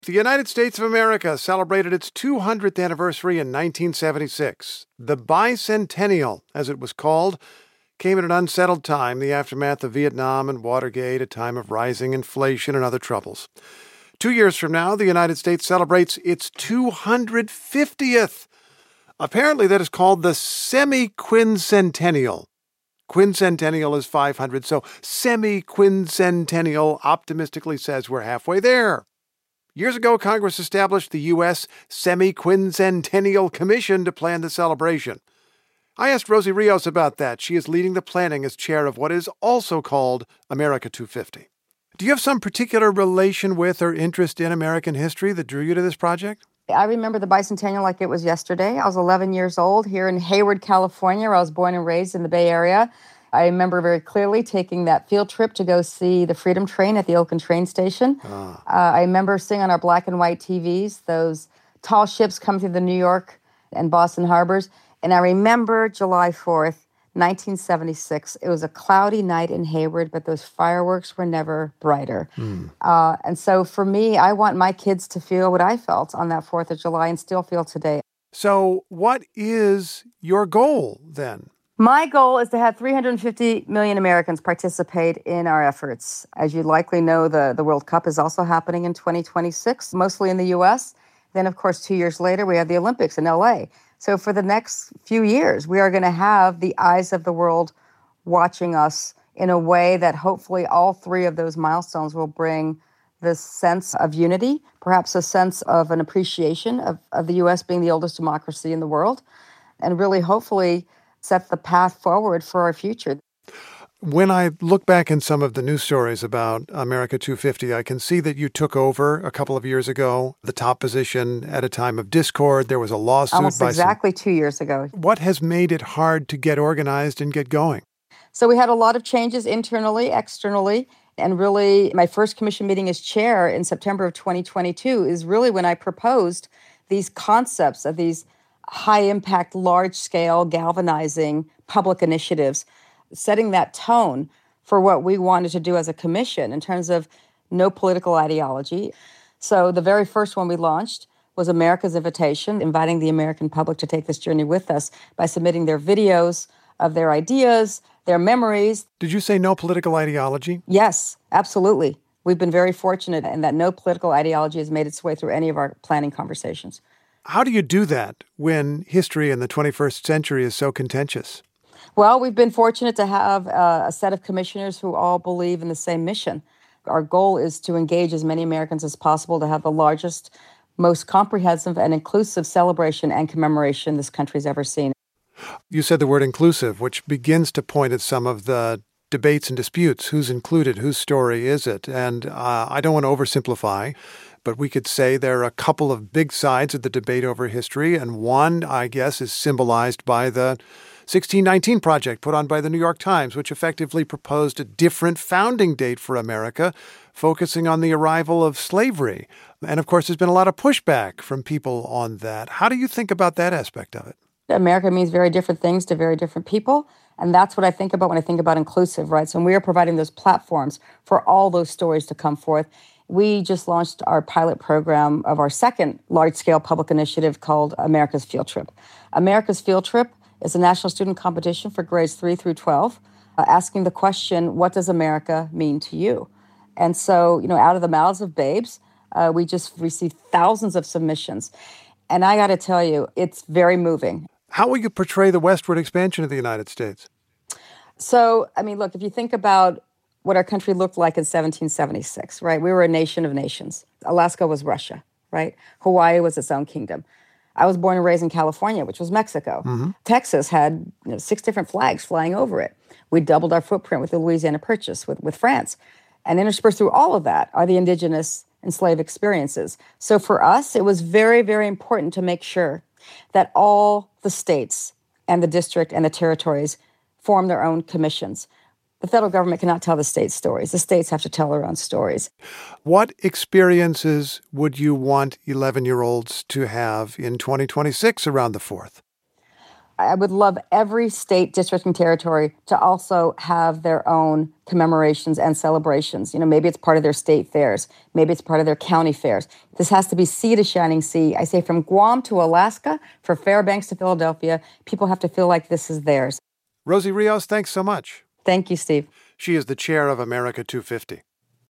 The United States of America celebrated its 200th anniversary in 1976. The bicentennial, as it was called, came at an unsettled time, the aftermath of Vietnam and Watergate, a time of rising inflation and other troubles. 2 years from now, the United States celebrates its 250th. Apparently, that is called the semi-quincentennial. Quincentennial is 500, so semi-quincentennial optimistically says we're halfway there. Years ago, Congress established the U.S. Semi-Quincentennial Commission to plan the celebration. I asked Rosie Rios about that. She is leading the planning as chair of what is also called America 250. Do you have some particular relation with or interest in American history that drew you to this project? I remember the bicentennial like it was yesterday. I was 11 years old here in Hayward, California, where I was born and raised in the Bay Area. I remember very clearly taking that field trip to go see the Freedom Train at the Oakland train station. I remember seeing on our black and white TVs those tall ships coming through the New York and Boston harbors. And I remember July 4th, 1976. It was a cloudy night in Hayward, but those fireworks were never brighter. And so for me, I want my kids to feel what I felt on that 4th of July and still feel today. So what is your goal then? My goal is to have 350 million Americans participate in our efforts. As you likely know, the World Cup is also happening in 2026, mostly in the U.S. Then, of course, 2 years later, we have the Olympics in L.A. So for the next few years, we are going to have the eyes of the world watching us in a way that hopefully all three of those milestones will bring this sense of unity, perhaps a sense of an appreciation of the U.S. being the oldest democracy in the world, and really hopefully set the path forward for our future. When I look back in some of the news stories about America 250, I can see that you took over a couple of years ago, the top position at a time of discord. There was a lawsuit. Almost exactly 2 years ago. What has made it hard to get organized and get going? So we had a lot of changes internally, externally, and really my first commission meeting as chair in September of 2022 is really when I proposed these concepts of these high-impact, large-scale, galvanizing public initiatives, setting that tone for what we wanted to do as a commission in terms of no political ideology. So the very first one we launched was America's Invitation, inviting the American public to take this journey with us by submitting their videos of their ideas, their memories. Did you say no political ideology? Yes, absolutely. We've been very fortunate in that no political ideology has made its way through any of our planning conversations. How do you do that when history in the 21st century is so contentious? Well, we've been fortunate to have a set of commissioners who all believe in the same mission. Our goal is to engage as many Americans as possible to have the largest, most comprehensive and inclusive celebration and commemoration this country's ever seen. You said the word inclusive, which begins to point at some of the debates and disputes. Who's included? Whose story is it? And I don't want to oversimplify, but we could say there are a couple of big sides of the debate over history, and one, I guess, is symbolized by the 1619 Project put on by the New York Times, which effectively proposed a different founding date for America, focusing on the arrival of slavery. And of course, there's been a lot of pushback from people on that. How do you think about that aspect of it? America means very different things to very different people. And that's what I think about when I think about inclusive, right? So we are providing those platforms for all those stories to come forth. We just launched our pilot program of our second large-scale public initiative called America's Field Trip. America's Field Trip is a national student competition for grades 3 through 12, asking the question, what does America mean to you? And so, out of the mouths of babes, we just received thousands of submissions. And I got to tell you, it's very moving. How will you portray the westward expansion of the United States? So, look, if you think about what our country looked like in 1776, right? We were a nation of nations. Alaska was Russia, right? Hawaii was its own kingdom. I was born and raised in California, which was Mexico. Mm-hmm. Texas had 6 different flags flying over it. We doubled our footprint with the Louisiana Purchase with France. And interspersed through all of that are the indigenous enslaved experiences. So for us, it was very, very important to make sure that all the states and the district and the territories form their own commissions. The federal government cannot tell the states' stories. The states have to tell their own stories. What experiences would you want 11-year-olds to have in 2026 around the 4th? I would love every state, district, and territory to also have their own commemorations and celebrations. Maybe it's part of their state fairs. Maybe it's part of their county fairs. This has to be sea to shining sea. I say from Guam to Alaska, from Fairbanks to Philadelphia, people have to feel like this is theirs. Rosie Rios, thanks so much. Thank you, Steve. She is the chair of America 250.